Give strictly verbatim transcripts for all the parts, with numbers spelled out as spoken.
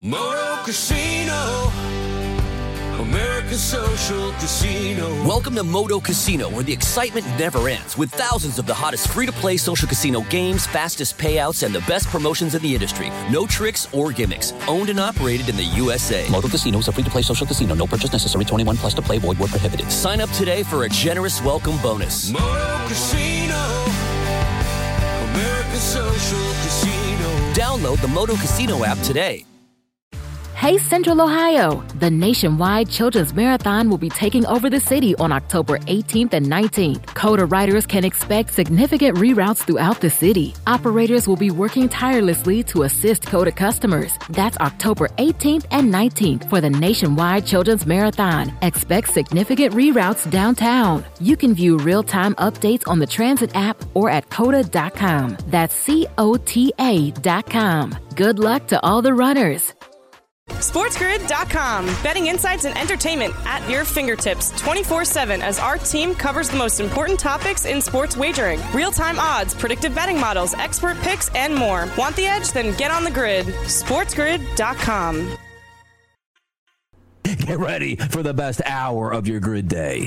Moto Casino, America's social casino. Welcome to Moto Casino, where the excitement never ends, with thousands of the hottest free-to-play social casino games, fastest payouts, and the best promotions in the industry. No tricks or gimmicks. Owned and operated in the U S A. Moto Casino is a free-to-play social casino. No purchase necessary. twenty-one plus to play. Void where prohibited. Sign up today for a generous welcome bonus. Moto Casino, America's social casino. Download the Moto Casino app today. Hey Central Ohio! The nationwide Children's Marathon will be taking over the city on October eighteenth and nineteenth. COTA riders can expect significant reroutes throughout the city. Operators will be working tirelessly to assist COTA customers. That's October eighteenth and nineteenth for the nationwide Children's Marathon. Expect significant reroutes downtown. You can view real-time updates on the Transit app or at cota dot com. That's C O T A dot com. Good luck to all the runners. SportsGrid dot com. Betting insights and entertainment at your fingertips twenty-four seven as our team covers the most important topics in sports wagering. Real-time odds, predictive betting models, expert picks, and more. Want the edge? Then get on the grid. SportsGrid dot com. Get ready for the best hour of your grid day.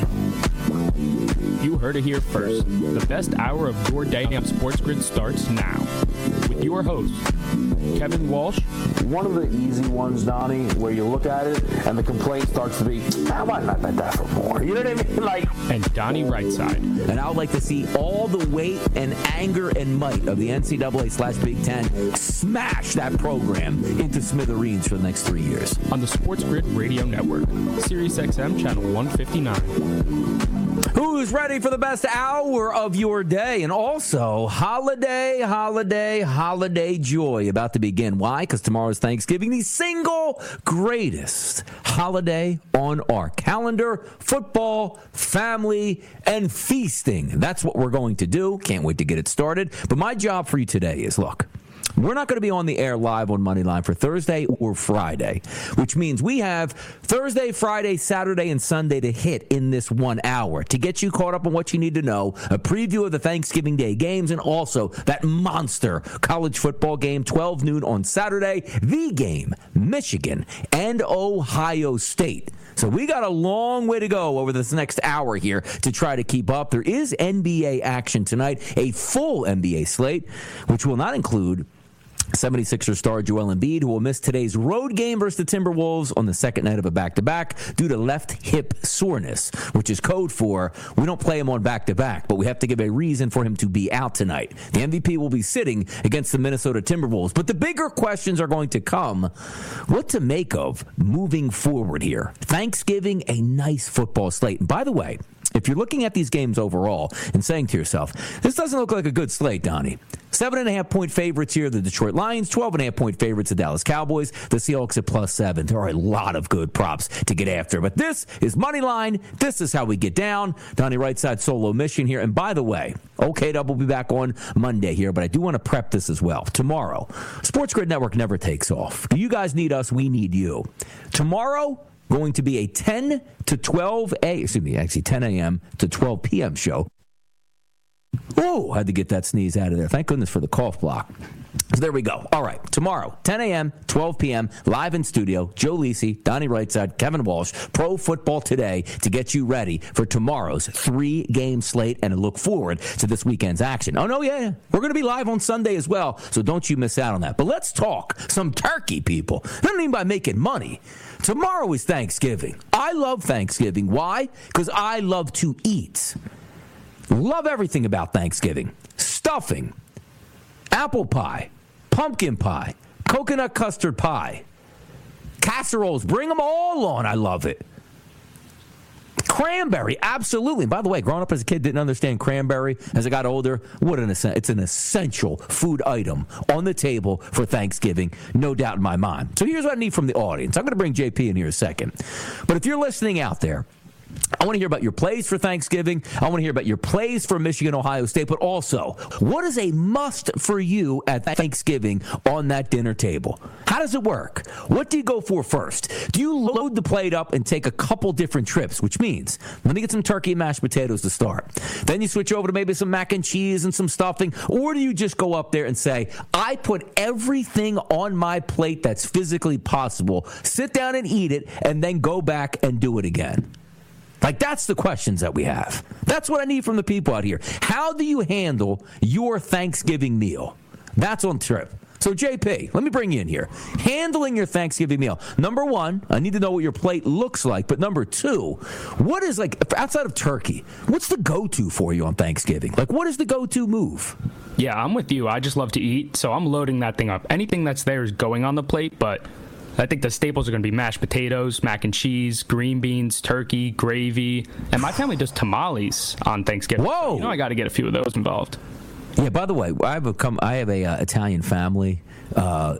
You heard it here first. The best hour of your day on Sports Grid starts now. With your host, Kevin Walsh. One of the easy ones, Donnie, where you look at it and the complaint starts to be, ah, why not bet that for more? You know what I mean? Like, and Donnie Rightside. And I would like to see all the weight and anger and might of the N C double A slash Big Ten smash that program into smithereens for the next three years. On the Sports Grid Radio Network, Sirius X M Channel one fifty-nine. Who's ready for the best hour of your day? And also, holiday, holiday, holiday joy about to begin. Why? Because tomorrow's Thanksgiving, the single greatest holiday on our calendar. Football, family, and feasting. That's what we're going to do. Can't wait to get it started. But my job for you today is, look, we're not going to be on the air live on Moneyline for Thursday or Friday, which means we have Thursday, Friday, Saturday, and Sunday to hit in this one hour to get you caught up on what you need to know, a preview of the Thanksgiving Day games, and also that monster college football game, twelve noon on Saturday, the game, Michigan and Ohio State. So we got a long way to go over this next hour here to try to keep up. There is N B A action tonight, a full N B A slate, which will not include seventy-sixers star Joel Embiid, who will miss today's road game versus the Timberwolves on the second night of a back-to-back due to left hip soreness, which is code for we don't play him on back-to-back, but we have to give a reason for him to be out tonight. The M V P will be sitting against the Minnesota Timberwolves. But the bigger questions are going to come, what to make of moving forward here. Thanksgiving, a nice football slate. And by the way, if you're looking at these games overall and saying to yourself, this doesn't look like a good slate, Donnie. Seven and a half point favorites here, the Detroit Lions. Twelve and a half point favorites, the Dallas Cowboys. The Seahawks at plus seven. There are a lot of good props to get after. But this is Moneyline. This is how we get down. Donnie Rightside solo mission here. And by the way, OK Dub will be back on Monday here, but I do want to prep this as well. Tomorrow, Sports Grid Network never takes off. You guys need us. We need you. Tomorrow, going to be a ten to twelve a, excuse me, actually ten a.m. to twelve p.m. show. Oh, had to get that sneeze out of there. Thank goodness for the cough block. So there we go. All right. Tomorrow, ten a.m., twelve p.m., live in studio, Joe Lisi, Donnie Rightside, Kevin Walsh, Pro Football Today to get you ready for tomorrow's three-game slate and to look forward to this weekend's action. Oh, no, yeah, yeah. We're going to be live on Sunday as well, so don't you miss out on that. But let's talk some turkey, people. I don't mean by making money. Tomorrow is Thanksgiving. I love Thanksgiving. Why? Because I love to eat. Love everything about Thanksgiving. Stuffing, apple pie, pumpkin pie, coconut custard pie, casseroles. Bring them all on. I love it. Cranberry, absolutely. By the way, growing up as a kid, didn't understand cranberry. As I got older, what an it's an essential food item on the table for Thanksgiving, no doubt in my mind. So here's what I need from the audience. I'm going to bring J P in here in a second. But if you're listening out there, I want to hear about your plays for Thanksgiving. I want to hear about your plays for Michigan, Ohio State, but also, what is a must for you at Thanksgiving on that dinner table? How does it work? What do you go for first? Do you load the plate up and take a couple different trips, which means, let me get some turkey and mashed potatoes to start. Then you switch over to maybe some mac and cheese and some stuffing, or do you just go up there and say, I put everything on my plate that's physically possible, sit down and eat it, and then go back and do it again? Like, that's the questions that we have. That's what I need from the people out here. How do you handle your Thanksgiving meal? That's on trip. So, J P, let me bring you in here. Handling your Thanksgiving meal. Number one, I need to know what your plate looks like. But number two, what is, like, outside of turkey, what's the go-to for you on Thanksgiving? Like, what is the go-to move? Yeah, I'm with you. I just love to eat, so I'm loading that thing up. Anything that's there is going on the plate, but I think the staples are going to be mashed potatoes, mac and cheese, green beans, turkey, gravy, and my family does tamales on Thanksgiving. Whoa! So, you know, I got to get a few of those involved. Yeah, by the way, I have a, come, I have a uh, Italian family. Uh,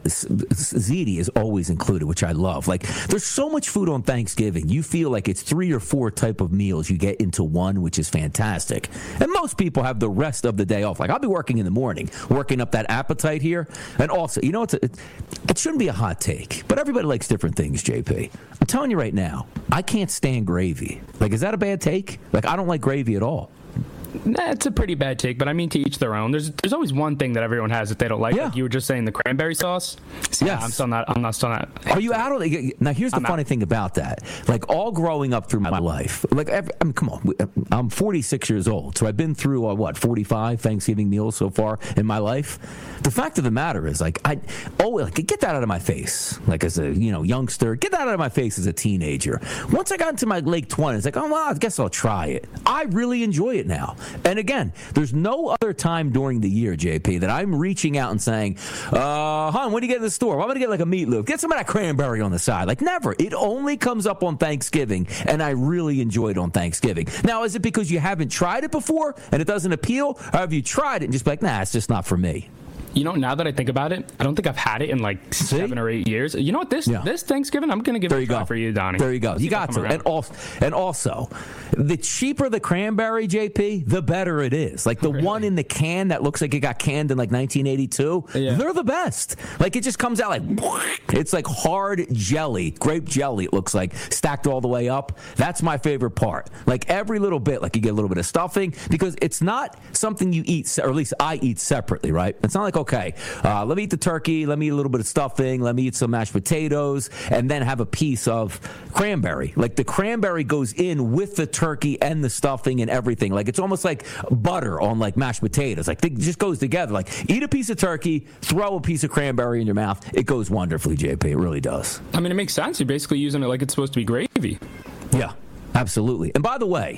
ziti is always included, which I love. Like, there's so much food on Thanksgiving. You feel like it's three or four type of meals you get into one, which is fantastic. And most people have the rest of the day off. Like, I'll be working in the morning, working up that appetite here. And also, you know, it's a, it, it shouldn't be a hot take, but everybody likes different things, J P. I'm telling you right now, I can't stand gravy. Like, is that a bad take? Like, I don't like gravy at all. Nah, it's a pretty bad take, but I mean, to each their own. There's there's always one thing that everyone has that they don't like. Yeah. Like you were just saying, the cranberry sauce. So, yes. Yeah, I'm still not. I'm not still not. Are you out of it? Now, here's the I'm funny out. thing about that. Like, all growing up through my life, like, every, I mean, come on, I'm forty-six years old, so I've been through uh, what forty-five Thanksgiving meals so far in my life. The fact of the matter is, like, I oh, like, get that out of my face. Like, as a you know youngster, get that out of my face as a teenager. Once I got into my late twenties, like, oh well, I guess I'll try it. I really enjoy it now. And again, there's no other time during the year, J P, that I'm reaching out and saying, uh, hon, when do you get in the store? Well, I'm going to get like a meatloaf. Get some of that cranberry on the side. Like, never. It only comes up on Thanksgiving, and I really enjoy it on Thanksgiving. Now, is it because you haven't tried it before and it doesn't appeal? Or have you tried it and just be like, nah, it's just not for me? You know, now that I think about it, I don't think I've had it in like See? seven or eight years. You know what? This Yeah. this Thanksgiving, I'm going to give There it you a try go. for you, Donnie. There you go. Let's You see if I got come to. around. And also, and also, the cheaper the cranberry, J P, the better it is. Like the Really? one in the can that looks like it got canned in like nineteen eighty-two, Yeah. they're the best. Like, it just comes out like, it's like hard jelly, grape jelly, it looks like, stacked all the way up. That's my favorite part. Like, every little bit, like you get a little bit of stuffing, because it's not something you eat, se- or at least I eat separately, right? It's not like, okay, uh, let me eat the turkey, let me eat a little bit of stuffing, let me eat some mashed potatoes, and then have a piece of cranberry. Like, the cranberry goes in with the turkey and the stuffing and everything. Like, it's almost like butter on like mashed potatoes. Like, it just goes together. Like, eat a piece of turkey, throw a piece of cranberry in your mouth. It goes wonderfully, J P. It really does. I mean, it makes sense. You're basically using it like it's supposed to be gravy. Yeah, absolutely. And by the way,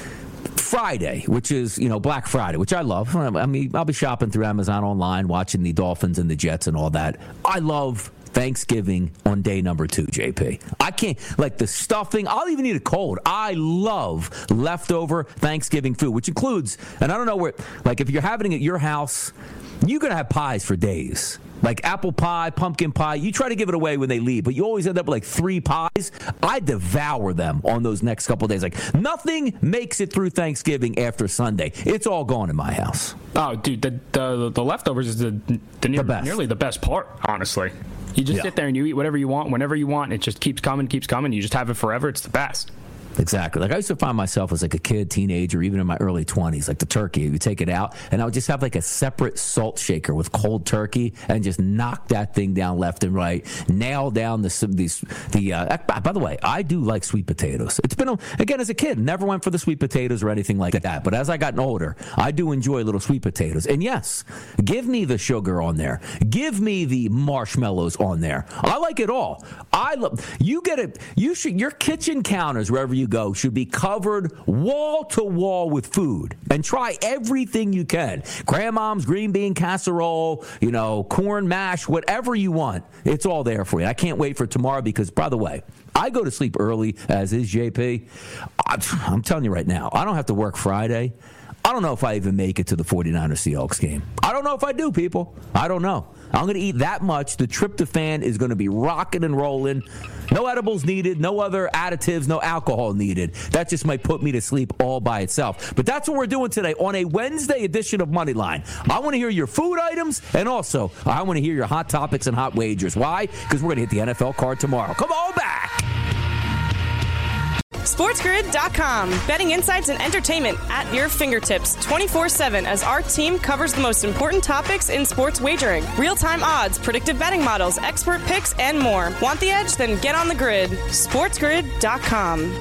Friday, which is, you know, Black Friday, which I love. I mean, I'll be shopping through Amazon online, watching the Dolphins and the Jets and all that. I love Thanksgiving on day number two, J P. I can't, like, the stuffing, I'll even eat it cold. I love leftover Thanksgiving food, which includes, and I don't know where, like, if you're having it at your house, you're going to have pies for days. Like apple pie, pumpkin pie. You try to give it away when they leave, but you always end up with like three pies. I devour them on those next couple of days. Like, nothing makes it through Thanksgiving after Sunday. It's all gone in my house. Oh, dude, the the, the leftovers is the, the, near, The best. nearly the best part, honestly. You just Yeah. sit there and you eat whatever you want, whenever you want. It just keeps coming, keeps coming. You just have it forever. It's the best. Exactly. Like, I used to find myself as like a kid, teenager, even in my early twenties, like the turkey, you take it out, and I would just have like a separate salt shaker with cold turkey and just knock that thing down left and right, nail down the, these, the, uh, by the way, I do like sweet potatoes. It's been, a, again, as a kid, never went for the sweet potatoes or anything like that. But as I gotten older, I do enjoy little sweet potatoes. And yes, give me the sugar on there. Give me the marshmallows on there. I like it all. I love, you get it. You should, your kitchen counters, wherever you go, should be covered wall to wall with food, and try everything you can. Grandmom's green bean casserole, you know, corn mash, whatever you want. It's all there for you. I can't wait for tomorrow because, by the way, I go to sleep early, as is J P. I'm telling you right now, I don't have to work Friday. I don't know if I even make it to the 49ers Seahawks game. I don't know if I do, people. I don't know. I'm going to eat that much. The tryptophan is going to be rocking and rolling. No edibles needed, no other additives, no alcohol needed. That just might put me to sleep all by itself. But that's what we're doing today on a Wednesday edition of Moneyline. I want to hear your food items, and also I want to hear your hot topics and hot wagers. Why? Because we're going to hit the N F L card tomorrow. Come on back. SportsGrid dot com. Betting insights and entertainment at your fingertips twenty-four seven as our team covers the most important topics in sports wagering. Real-time odds, predictive betting models, expert picks, and more. Want the edge? Then get on the grid. SportsGrid dot com.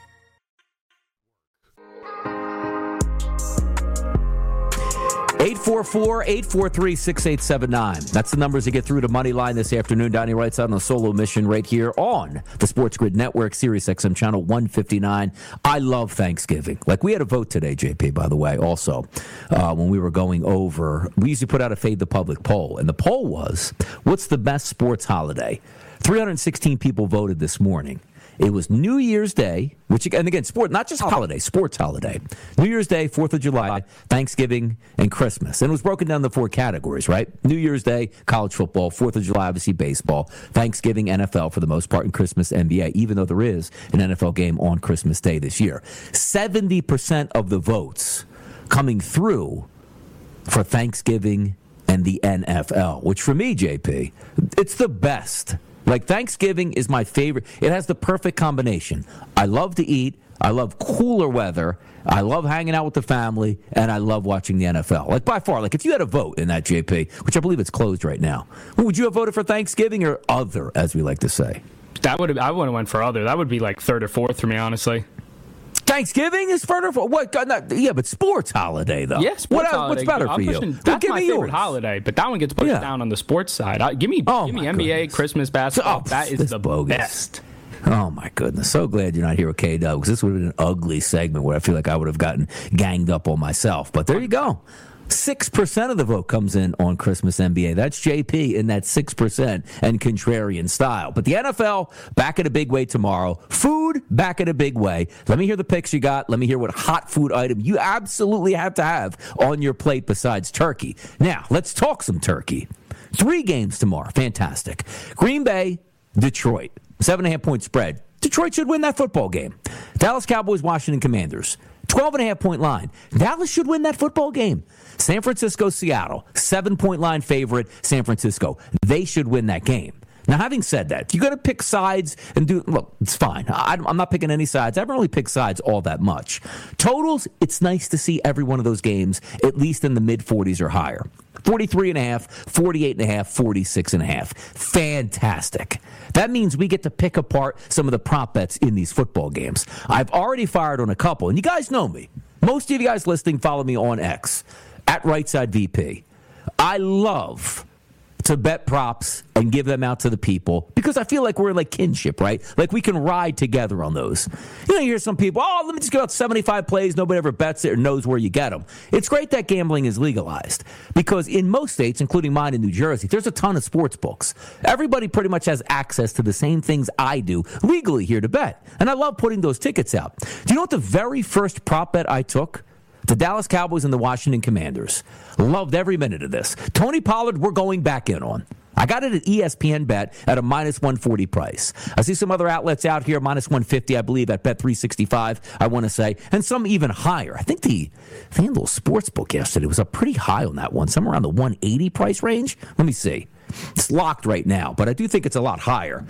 eight four four, eight four three, six eight seven nine. That's the numbers to get through to Moneyline this afternoon. Donnie writes out on a solo mission right here on the Sports Grid Network, Sirius X M Channel one fifty-nine. I love Thanksgiving. Like, we had a vote today, J P, by the way, also, uh, when we were going over. We usually put out a Fade the Public poll, and the poll was, what's the best sports holiday? three hundred sixteen people voted this morning. It was New Year's Day, which, and again, sport, not just holiday, sports holiday. New Year's Day, fourth of July, Thanksgiving, and Christmas. And it was broken down into four categories, right? New Year's Day, college football. fourth of July, obviously baseball. Thanksgiving, N F L for the most part, and Christmas, N B A, even though there is an N F L game on Christmas Day this year. seventy percent of the votes coming through for Thanksgiving and the N F L, which for me, J P, it's the best. Like, Thanksgiving is my favorite. It has the perfect combination. I love to eat. I love cooler weather. I love hanging out with the family. And I love watching the N F L. Like, by far, like, if you had a vote in that, J P, which I believe it's closed right now, would you have voted for Thanksgiving or other, as we like to say? That would have, I would have went for other. That would be like third or fourth for me, honestly. Thanksgiving is further for what? Not, yeah, but sports holiday though. Yeah, sports what, holiday. What's better I'm for pushing, you? That's well, give my me favorite yours. holiday, but that one gets pushed yeah. down on the sports side. I, give me, oh, give me N B A, goodness. Christmas basketball. Oh, that is the bogus. best. Oh, my goodness. So glad you're not here with K-Dub, because this would have been an ugly segment where I feel like I would have gotten ganged up on myself. But there you go. six percent of the vote comes in on Christmas N B A. That's J P in that six percent and contrarian style. But the N F L, back in a big way tomorrow. Food, back in a big way. Let me hear the picks you got. Let me hear what hot food item you absolutely have to have on your plate besides turkey. Now, let's talk some turkey. Three games tomorrow. Fantastic. Green Bay, Detroit. Seven and a half point spread. Detroit should win that football game. Dallas Cowboys, Washington Commanders. twelve and a half point line. Dallas should win that football game. San Francisco, Seattle. Seven point line favorite, San Francisco. They should win that game. Now, having said that, if you're going to pick sides and do, look, it's fine. I, I'm not picking any sides. I haven't really picked sides all that much. Totals, it's nice to see every one of those games at least in the mid forties or higher. forty-three and a half, forty-eight and a half, forty-six and a half. Fantastic. That means we get to pick apart some of the prop bets in these football games. I've already fired on a couple, and you guys know me. Most of you guys listening follow me on X, at RightSide V P. I love to bet props and give them out to the people because I feel like we're like kinship, right? Like we can ride together on those. You know, you hear some people, oh, let me just give out seventy-five plays. Nobody ever bets it or knows where you get them. It's great that gambling is legalized because in most states, including mine in New Jersey, there's a ton of sports books. Everybody pretty much has access to the same things I do legally here to bet. And I love putting those tickets out. Do you know what the very first prop bet I took? The Dallas Cowboys and the Washington Commanders. Loved every minute of this. Tony Pollard, we're going back in on. I got it at E S P N Bet at a minus one forty price. I see some other outlets out here, minus one fifty, I believe, at Bet three sixty-five, I want to say, and some even higher. I think the FanDuel Sportsbook yesterday was up pretty high on that one, somewhere around the one eighty price range. Let me see. It's locked right now, but I do think it's a lot higher,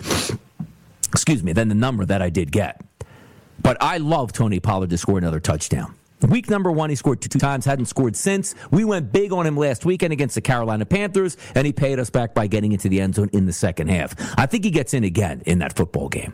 excuse me, than the number that I did get. But I love Tony Pollard to score another touchdown. Week number one, he scored two, two times, hadn't scored since. We went big on him last weekend against the Carolina Panthers, and he paid us back by getting into the end zone in the second half. I think he gets in again in that football game.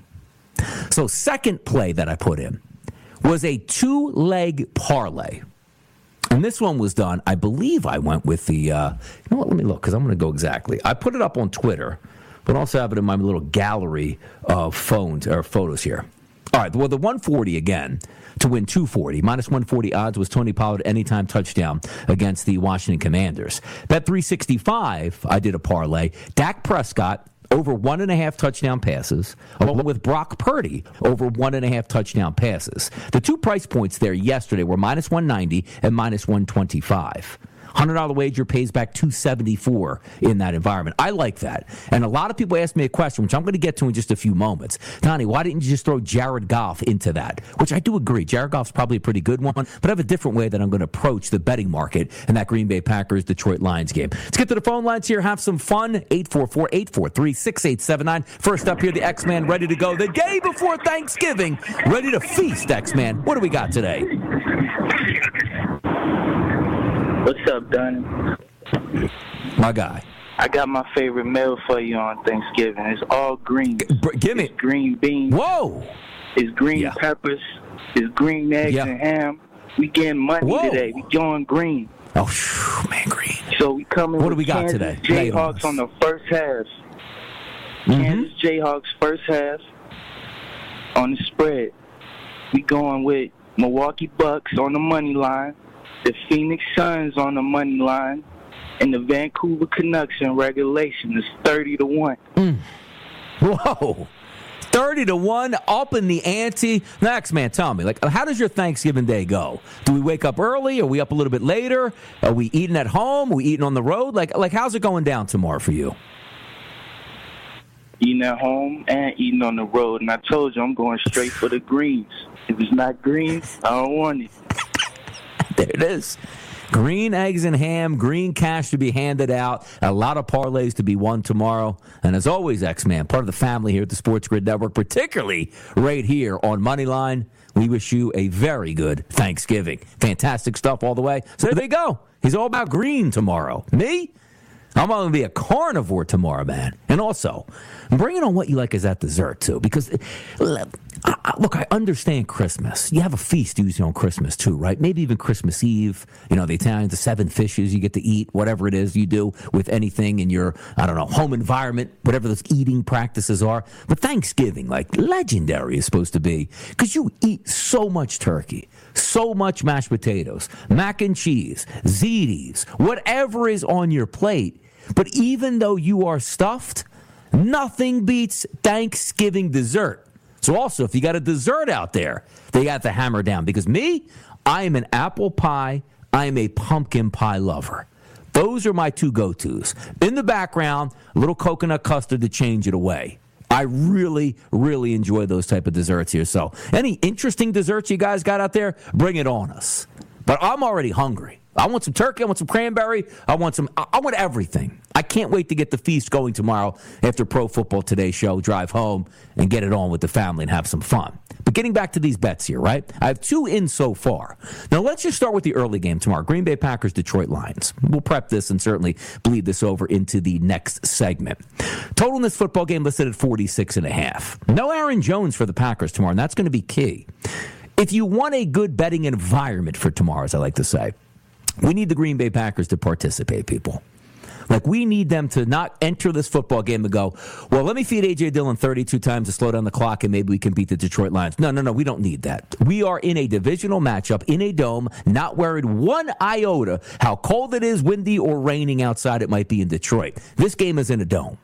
So second play that I put in was a two-leg parlay. And this one was done, I believe I went with the, uh, you know what, let me look, because I'm going to go exactly. I put it up on Twitter, but also have it in my little gallery of phones or photos here. All right, well, the one forty again to win two forty. Minus one forty odds was Tony Pollard anytime touchdown against the Washington Commanders. Bet three sixty-five, I did a parlay. Dak Prescott over one and a half touchdown passes, along with Brock Purdy over one and a half touchdown passes. The two price points there yesterday were minus one ninety and minus one twenty-five. one hundred dollars wager pays back two seventy-four in that environment. I like that. And a lot of people ask me a question, which I'm going to get to in just a few moments. Donnie, why didn't you just throw Jared Goff into that? Which I do agree. Jared Goff's probably a pretty good one, but I have a different way that I'm going to approach the betting market in that Green Bay Packers-Detroit Lions game. Let's get to the phone lines here. Have some fun. eight four four, eight four three, six eight seven nine. First up here, the X-Man ready to go the day before Thanksgiving. Ready to feast, X-Man. What do we got today? What's up, Donnie? My guy. I got my favorite meal for you on Thanksgiving. It's all green. G- give me it's green beans. Whoa. It's green yeah. peppers. It's green eggs yeah. and ham. We getting money Whoa. today. We going green. Oh, phew, man, green. So we coming what with do we got Kansas today? Jayhawks on the first half. Mm-hmm. Kansas Jayhawks first half on the spread. We going with Milwaukee Bucks on the money line. The Phoenix Suns on the money line, and the Vancouver Canucks in regulation is thirty to one. Mm. Whoa. thirty to one, up in the ante. Next, man, tell me, like, how does your Thanksgiving day go? Do we wake up early? Are we up a little bit later? Are we eating at home? Are we eating on the road? Like, like how's it going down tomorrow for you? Eating at home and eating on the road. And I told you I'm going straight for the greens. If it's not green, I don't want it. There it is. Green eggs and ham, green cash to be handed out, a lot of parlays to be won tomorrow. And as always, X-Man, part of the family here at the Sports Grid Network, particularly right here on Moneyline, we wish you a very good Thanksgiving. Fantastic stuff all the way. So there you go. He's all about green tomorrow. Me? I'm going to be a carnivore tomorrow, man. And also, bring it on what you like as that dessert, too. Because, look, I understand Christmas. You have a feast usually on Christmas, too, right? Maybe even Christmas Eve. You know, the Italians, the seven fishes you get to eat, whatever it is you do with anything in your, I don't know, home environment, whatever those eating practices are. But Thanksgiving, like, legendary is supposed to be. Because you eat so much turkey, so much mashed potatoes, mac and cheese, ziti's, whatever is on your plate. But even though you are stuffed, nothing beats Thanksgiving dessert. So also, if you got a dessert out there, they got to hammer down. Because me, I am an apple pie. I am a pumpkin pie lover. Those are my two go-tos. In the background, a little coconut custard to change it away. I really, really enjoy those type of desserts here. So any interesting desserts you guys got out there, bring it on us. But I'm already hungry. I want some turkey. I want some cranberry. I want some. I want everything. I can't wait to get the feast going tomorrow after Pro Football Today show, drive home, and get it on with the family and have some fun. But getting back to these bets here, right? I have two in so far. Now, let's just start with the early game tomorrow. Green Bay Packers, Detroit Lions. We'll prep this and certainly bleed this over into the next segment. Total in this football game listed at forty-six and a half. No Aaron Jones for the Packers tomorrow, and that's going to be key. If you want a good betting environment for tomorrow, as I like to say, we need the Green Bay Packers to participate, people. Like, we need them to not enter this football game and go, well, let me feed A J. Dillon thirty-two times to slow down the clock and maybe we can beat the Detroit Lions. No, no, no, we don't need that. We are in a divisional matchup in a dome, not worried one iota how cold it is, windy, or raining outside it might be in Detroit. This game is in a dome.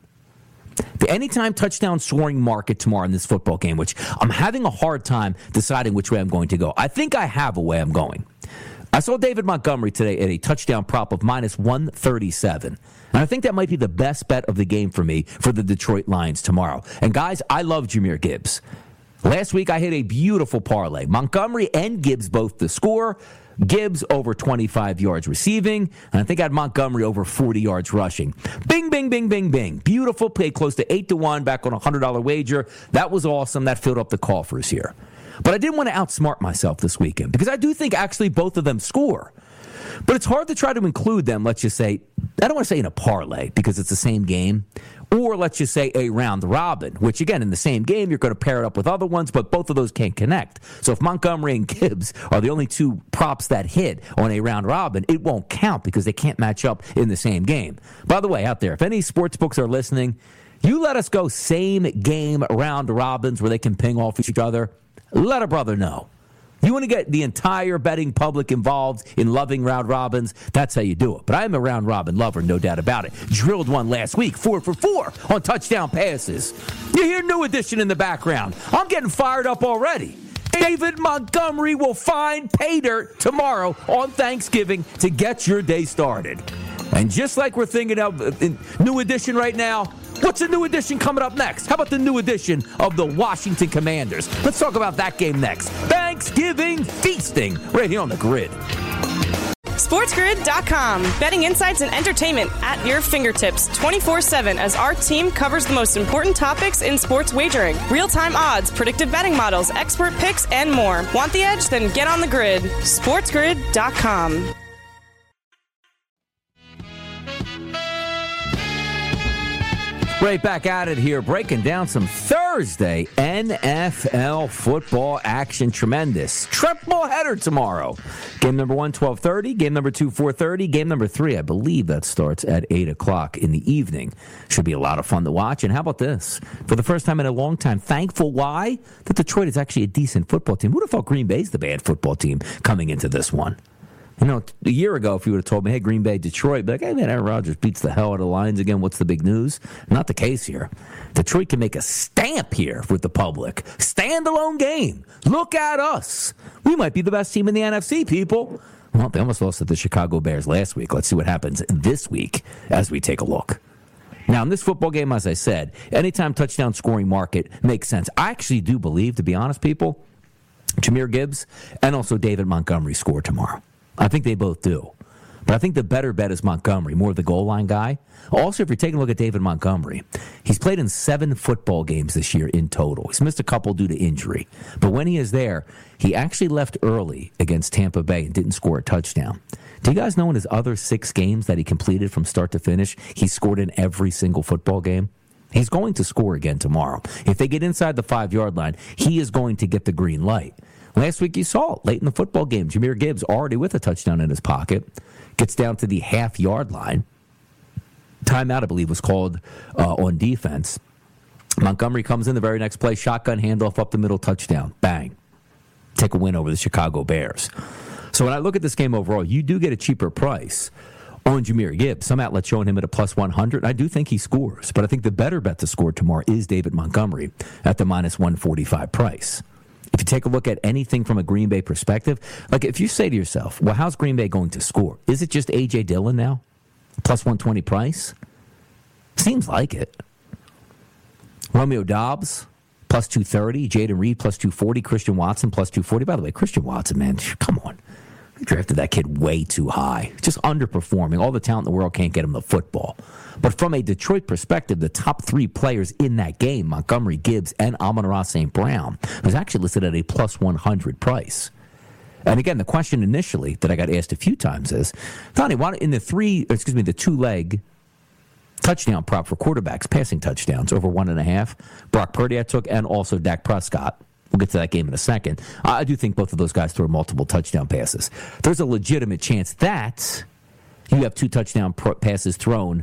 The anytime touchdown scoring market tomorrow in this football game, which I'm having a hard time deciding which way I'm going to go. I think I have a way I'm going. I saw David Montgomery today at a touchdown prop of minus one thirty-seven. And I think that might be the best bet of the game for me for the Detroit Lions tomorrow. And, guys, I love Jahmyr Gibbs. Last week I hit a beautiful parlay. Montgomery and Gibbs both to score. Gibbs over twenty-five yards receiving. And I think I had Montgomery over forty yards rushing. Bing, bing, bing, bing, bing. Beautiful play, close to eight to one back on a one hundred dollars wager. That was awesome. That filled up the coffers here. But I didn't want to outsmart myself this weekend because I do think actually both of them score. But it's hard to try to include them, let's just say, I don't want to say in a parlay because it's the same game, or let's just say a round robin, which again, in the same game, you're going to pair it up with other ones, but both of those can't connect. So if Montgomery and Gibbs are the only two props that hit on a round robin, it won't count because they can't match up in the same game. By the way, out there, if any sports books are listening, you let us go same game round robins where they can ping off each other. Let a brother know. You want to get the entire betting public involved in loving round robins, that's how you do it. But I'm a round robin lover, no doubt about it. Drilled one last week, four for four on touchdown passes. You hear New Edition in the background. I'm getting fired up already. David Montgomery will find pay dirt tomorrow on Thanksgiving to get your day started. And just like we're thinking of in New Edition right now, what's a New Edition coming up next? How about the New Edition of the Washington Commanders? Let's talk about that game next. Thanksgiving feasting right here on the Grid. SportsGrid dot com. Betting insights and entertainment at your fingertips twenty-four seven as our team covers the most important topics in sports wagering. Real-time odds, predictive betting models, expert picks, and more. Want the edge? Then get on the grid. SportsGrid dot com. Right back at it here, breaking down some Thursday N F L football action. Tremendous. Triple header tomorrow. Game number one, twelve thirty. Game number two, four thirty. Game number three, I believe that starts at eight o'clock in the evening. Should be a lot of fun to watch. And how about this? For the first time in a long time, thankful why? That Detroit is actually a decent football team. Who would have thought Green Bay's the bad football team coming into this one? You know, a year ago, if you would have told me, hey, Green Bay, Detroit, be like, hey, man, Aaron Rodgers beats the hell out of the Lions again. What's the big news? Not the case here. Detroit can make a stamp here with the public. Standalone game. Look at us. We might be the best team in the N F C, people. Well, they almost lost to the Chicago Bears last week. Let's see what happens this week as we take a look. Now, in this football game, as I said, anytime touchdown scoring market makes sense. I actually do believe, to be honest, people, Jahmyr Gibbs and also David Montgomery score tomorrow. I think they both do. But I think the better bet is Montgomery, more of the goal line guy. Also, if you're taking a look at David Montgomery, he's played in seven football games this year in total. He's missed a couple due to injury. But when he is there, he actually left early against Tampa Bay and didn't score a touchdown. Do you guys know in his other six games that he completed from start to finish, he scored in every single football game? He's going to score again tomorrow. If they get inside the five-yard line, he is going to get the green light. Last week you saw it late in the football game. Jahmyr Gibbs already with a touchdown in his pocket. Gets down to the half-yard line. Timeout, I believe, was called uh, on defense. Montgomery comes in the very next play. Shotgun handoff up the middle, touchdown. Bang. Take a win over the Chicago Bears. So when I look at this game overall, you do get a cheaper price on Jahmyr Gibbs. Some outlets showing him at a plus one hundred. I do think he scores. But I think the better bet to score tomorrow is David Montgomery at the minus one forty-five price. If you take a look at anything from a Green Bay perspective, like if you say to yourself, well, how's Green Bay going to score? Is it just A J. Dillon now? Plus one twenty price? Seems like it. Romeo Doubs, plus two thirty. Jaden Reed, plus two forty. Christian Watson, plus two forty. By the way, Christian Watson, man, come on. We drafted that kid way too high. Just underperforming. All the talent in the world can't get him the football. But from a Detroit perspective, the top three players in that game, Montgomery, Gibbs, and Amon-Ra Saint Brown, was actually listed at a plus one hundred price. And again, the question initially that I got asked a few times is, Donnie, why in the three, excuse me, the two-leg touchdown prop for quarterbacks, passing touchdowns over one and a half, Brock Purdy I took, and also Dak Prescott. We'll get to that game in a second. I do think both of those guys throw multiple touchdown passes. There's a legitimate chance that you have two touchdown pro- passes thrown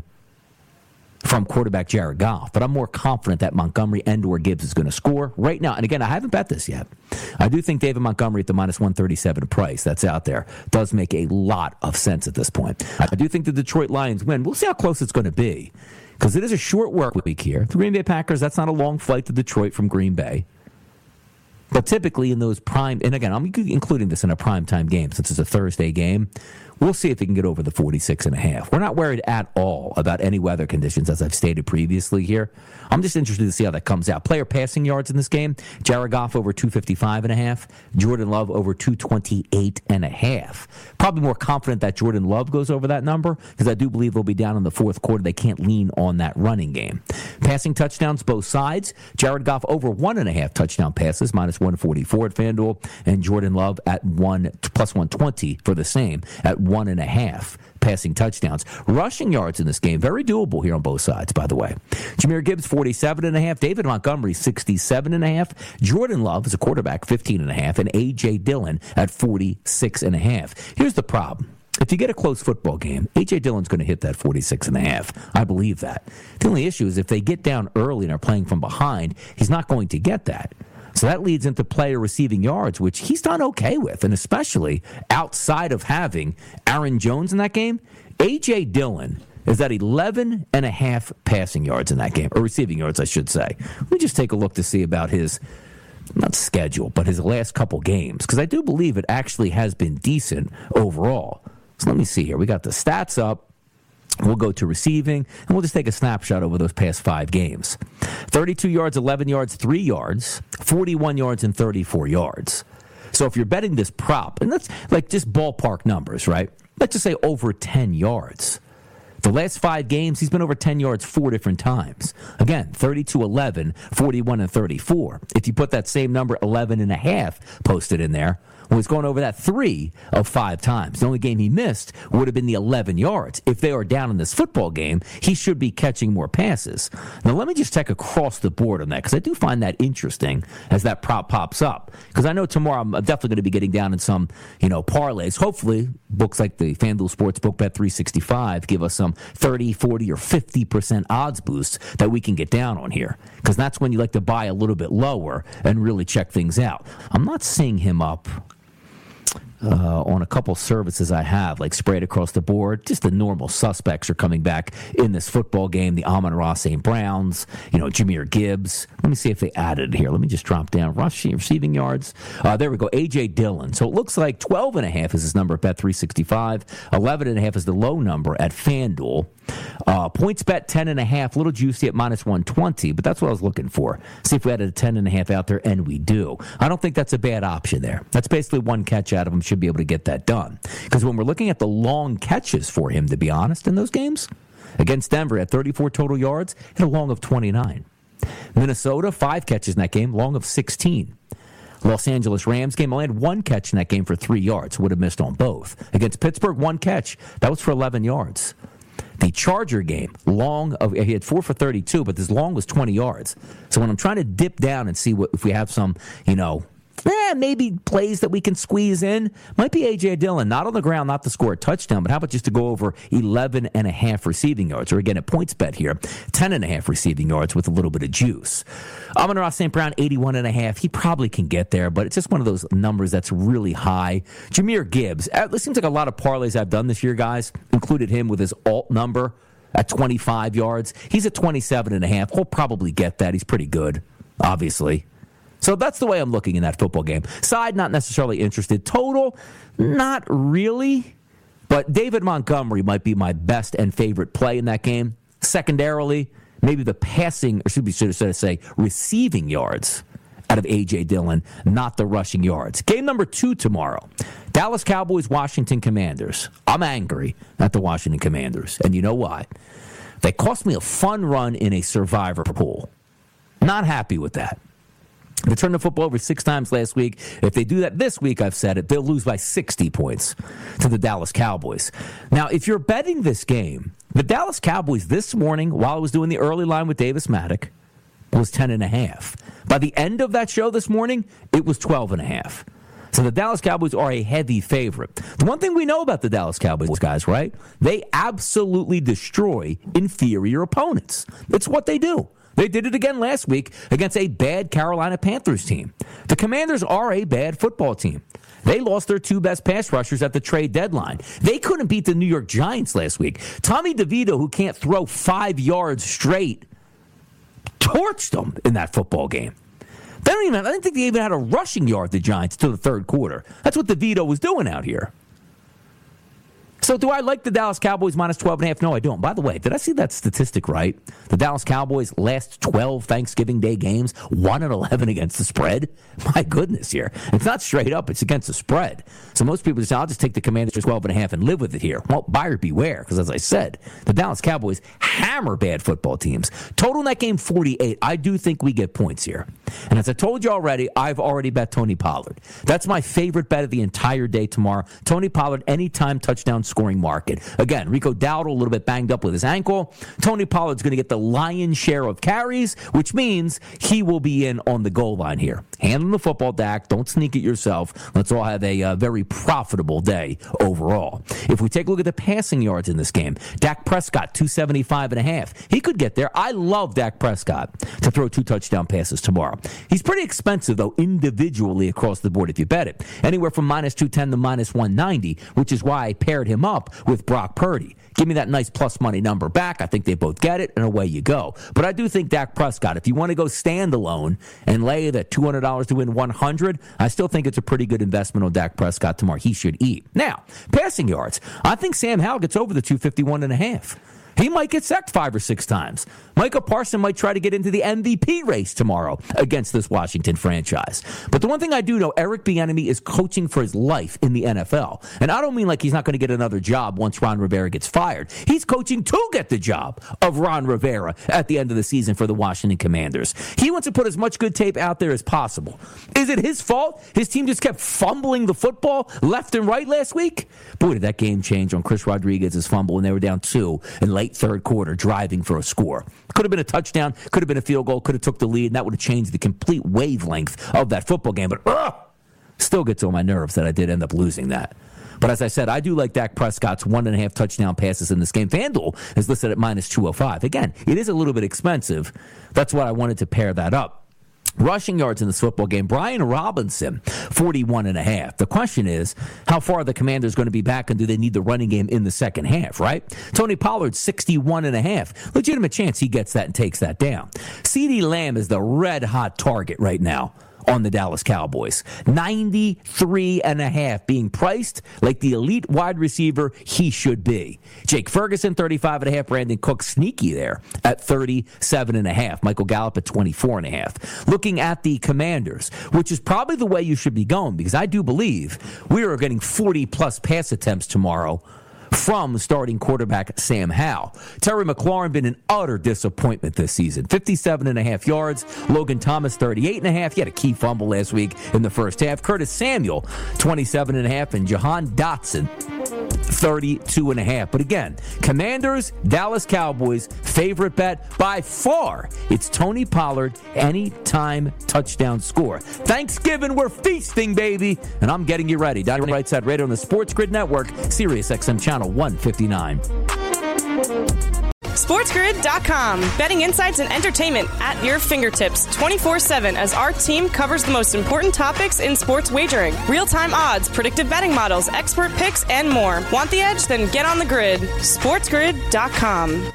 from quarterback Jared Goff, but I'm more confident that Montgomery and or Gibbs is going to score right now. And again, I haven't bet this yet. I do think David Montgomery at the minus one thirty-seven price that's out there does make a lot of sense at this point. I do think the Detroit Lions win. We'll see how close it's going to be because it is a short work week here. The Green Bay Packers, that's not a long flight to Detroit from Green Bay. But typically in those prime, and again, I'm including this in a primetime game since it's a Thursday game, we'll see if we can get over the forty-six and a half. We're not worried at all about any weather conditions, as I've stated previously here. I'm just interested to see how that comes out. Player passing yards in this game, Jared Goff over two fifty-five and a half, Jordan Love over two twenty-eight and a half. Probably more confident that Jordan Love goes over that number because I do believe they'll be down in the fourth quarter. They can't lean on that running game. Passing touchdowns, both sides. Jared Goff over one and a half touchdown passes, minus one forty-four at FanDuel, and Jordan Love at one plus one twenty for the same at one and a half passing touchdowns. Rushing yards in this game, very doable here on both sides, by the way. Jahmyr Gibbs, forty-seven and a half. David Montgomery, sixty-seven and a half. Jordan Love is a quarterback, fifteen and a half. And A J. Dillon at forty-six and a half. Here's the problem. If you get a close football game, A J. Dillon's going to hit that forty-six and a half. I believe that. The only issue is if they get down early and are playing from behind, he's not going to get that. So that leads into player receiving yards, which he's done okay with, and especially outside of having Aaron Jones in that game, A J. Dillon is at eleven and a half passing yards in that game, or receiving yards, I should say. Let me just take a look to see about his, not schedule, but his last couple games, because I do believe it actually has been decent overall. So let me see here. We got the stats up. We'll go to receiving, and we'll just take a snapshot over those past five games. thirty-two yards, eleven yards, three yards, forty-one yards, and thirty-four yards. So if you're betting this prop, and that's like just ballpark numbers, right? Let's just say over ten yards. The last five games, he's been over ten yards four different times. Again, thirty-two, eleven, forty-one, and thirty-four. If you put that same number, eleven and a half, posted in there, well, he's going over that three of five times. The only game he missed would have been the eleven yards. If they are down in this football game, he should be catching more passes. Now, let me just check across the board on that, because I do find that interesting as that prop pops up. Because I know tomorrow I'm definitely going to be getting down in some, you know, parlays. Hopefully, books like the FanDuel Sportsbook Bet three sixty-five give us some thirty, forty, or fifty percent odds boosts that we can get down on here. Because that's when you like to buy a little bit lower and really check things out. I'm not seeing him up Uh, on a couple services I have, like sprayed across the board. Just the normal suspects are coming back in this football game. The Amon-Ra Saint Browns, you know, Jahmyr Gibbs. Let me see if they added it here. Let me just drop down rushing, receiving yards. Uh, there we go. A J. Dillon. So it looks like twelve and a half is his number at Bet three sixty-five. eleven and a half is the low number at FanDuel. Uh, points bet ten and a half, a little juicy at minus one twenty, but that's what I was looking for. See if we added a ten and a half out there, and we do. I don't think that's a bad option there. That's basically one catch out of him. Should be able to get that done. Because when we're looking at the long catches for him, to be honest, in those games, against Denver at thirty-four total yards, hit a long of twenty-nine. Minnesota, five catches in that game, long of sixteen. Los Angeles Rams game, only had one catch in that game for three yards. Would have missed on both. Against Pittsburgh, one catch. That was for eleven yards. The Charger game, long of he had four for thirty-two, but this long was twenty yards. So when I'm trying to dip down and see what if we have some, you know, eh, maybe plays that we can squeeze in, might be A J. Dillon, not on the ground, not to score a touchdown, but how about just to go over eleven and a half receiving yards, or again, a points bet here, ten and a half receiving yards with a little bit of juice. Amon-Ra Saint Brown, eighty-one and a half. He probably can get there, but it's just one of those numbers that's really high. Jahmyr Gibbs, it seems like a lot of parlays I've done this year, guys, included him with his alt number at twenty-five yards. He's at twenty-seven and a half. He'll probably get that. He's pretty good, obviously. So that's the way I'm looking in that football game. Side, not necessarily interested. Total, not really. But David Montgomery might be my best and favorite play in that game. Secondarily, maybe the passing, or should we should I say, receiving yards out of A J. Dillon, not the rushing yards. Game number two tomorrow. Dallas Cowboys, Washington Commanders. I'm angry at the Washington Commanders, and you know why. They cost me a fun run in a survivor pool. Not happy with that. They turned the football over six times last week. If they do that this week, I've said it, they'll lose by sixty points to the Dallas Cowboys. Now, if you're betting this game, the Dallas Cowboys this morning, while I was doing the early line with Davis Maddock, was ten and a half. By the end of that show this morning, it was twelve and a half. So the Dallas Cowboys are a heavy favorite. The one thing we know about the Dallas Cowboys, guys, right? They absolutely destroy inferior opponents. It's what they do. They did it again last week against a bad Carolina Panthers team. The Commanders are a bad football team. They lost their two best pass rushers at the trade deadline. They couldn't beat the New York Giants last week. Tommy DeVito, who can't throw five yards straight, torched them in that football game. They don't even, I didn't think they even had a rushing yard, the Giants, till the third quarter. That's what DeVito was doing out here. So do I like the Dallas Cowboys minus twelve and a half? No, I don't. By the way, did I see that statistic right? The Dallas Cowboys last twelve Thanksgiving Day games, one and eleven against the spread? My goodness here. It's not straight up. It's against the spread. So most people just say, I'll just take the Commanders for twelve and a half and live with it here. Well, buyer beware, because as I said, the Dallas Cowboys hammer bad football teams. Total in that game, forty-eight. I do think we get points here. And as I told you already, I've already bet Tony Pollard. That's my favorite bet of the entire day tomorrow. Tony Pollard, anytime touchdown score. scoring market. Again, Rico Dowdle a little bit banged up with his ankle. Tony Pollard's going to get the lion's share of carries, which means he will be in on the goal line here. Handling the football, Dak. Don't sneak it yourself. Let's all have a uh, very profitable day overall. If we take a look at the passing yards in this game, Dak Prescott, two seventy-five and a half. He could get there. I love Dak Prescott to throw two touchdown passes tomorrow. He's pretty expensive, though, individually across the board if you bet it. Anywhere from minus two ten to minus one ninety, which is why I paired him up with Brock Purdy. Give me that nice plus money number back. I think they both get it, and away you go. But I do think Dak Prescott, if you want to go standalone and lay the two hundred dollars to win one hundred, I still think it's a pretty good investment on Dak Prescott tomorrow. He should eat. Now, passing yards. I think Sam Howell gets over the two fifty-one and a half. He might get sacked five or six times. Micah Parsons might try to get into the M V P race tomorrow against this Washington franchise. But the one thing I do know, Eric Bieniemy is coaching for his life in the N F L. And I don't mean like he's not going to get another job once Ron Rivera gets fired. He's coaching to get the job of Ron Rivera at the end of the season for the Washington Commanders. He wants to put as much good tape out there as possible. Is it his fault? His team just kept fumbling the football left and right last week? Boy, did that game change on Chris Rodriguez's fumble when they were down two in late third quarter driving for a score. Could have been a touchdown, could have been a field goal, could have took the lead, and that would have changed the complete wavelength of that football game. But ugh, still gets on my nerves that I did end up losing that. But as I said, I do like Dak Prescott's one and a half touchdown passes in this game. FanDuel is listed at minus two oh five. Again, it is a little bit expensive. That's why I wanted to pair that up. Rushing yards in this football game, Brian Robinson, forty-one and a half. The question is, how far are the Commanders going to be back, and do they need the running game in the second half, right? Tony Pollard, sixty-one and a half. Legitimate chance he gets that and takes that down. CeeDee Lamb is the red-hot target right now on the Dallas Cowboys. ninety-three and a half, being priced like the elite wide receiver he should be. Jake Ferguson, thirty-five and a half. Brandon Cook, sneaky there at thirty-seven and a half. Michael Gallup at twenty-four and a half. Looking at the Commanders, which is probably the way you should be going, because I do believe we are getting forty plus pass attempts tomorrow from starting quarterback Sam Howell. Terry McLaurin been an utter disappointment this season. fifty-seven and a half yards. Logan Thomas, thirty-eight and a half. He had a key fumble last week in the first half. Curtis Samuel, twenty-seven and a half. And Jahan Dotson, thirty-two and a half. But again, Commanders, Dallas Cowboys, favorite bet by far. It's Tony Pollard, anytime touchdown score. Thanksgiving, we're feasting, baby. And I'm getting you ready. Down right side radio on the Sports Grid Network, Sirius X M Channel one fifty-nine. SportsGrid dot com. Betting insights and entertainment at your fingertips twenty-four seven as our team covers the most important topics in sports wagering. Real-time odds, predictive betting models, expert picks, and more. Want the edge? Then get on the grid. SportsGrid dot com.